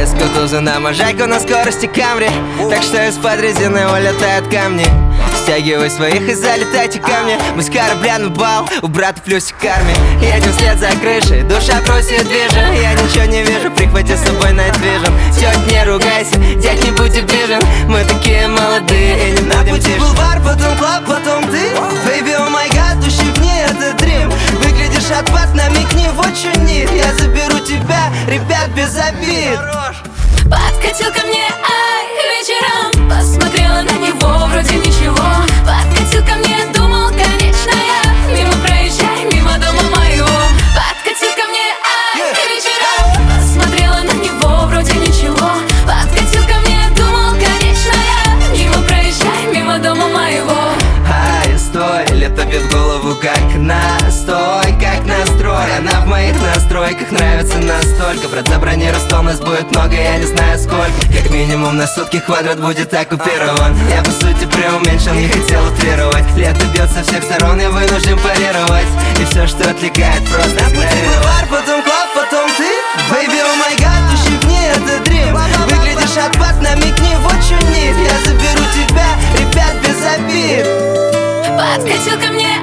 Без кутуза на можайку на скорости Камри. Так что из-под резины улетают камни. Стягивай своих и залетайте ко мне. Мы с корабля на бал, у брата плюсик к армии. Едем вслед за крышей, душа просит движем. Я ничего не вижу, прихвати с собой Night Vision. Тёть, не ругайся, дядь, не будь обижен. Мы такие молодые и не будем тише. Бульвар, потом клаб, потом ты. Baby, oh my god, ущипни этот дрим. Выглядишь отпад, намекни, вот чё нет. Я заберу тебя, ребят, без обид. Подкатил ко мне, ай, вечером. Посмотрела на него, вроде ничего. Подкатил ко мне, думал, конечно я. Мимо проезжай, мимо дома моего. Подкатил ко мне, ай, вечером. Посмотрела на него, вроде ничего. Подкатил ко мне, думал, конечно я. Мимо проезжай, мимо дома моего. Ай, стой, лето бьет в голову как настой, как настрой. Она в моих настройках нравится настолько. Брат, забронируй стол, нас будет много, я не знаю сколько. Как минимум на сутки квадрат будет оккупирован. Я по сути преуменьшил, не хотел утрировать. Лето бьет со всех сторон, я вынужден парировать. И все, что отвлекает, просто игнорировать. Бульвар, потом клаб, потом ты. Baby, oh my god, ущипни этот дрим. Выглядишь отпад, намекни, вот чё нет. Я заберу тебя, ребят, без обид. Подкатил ко мне,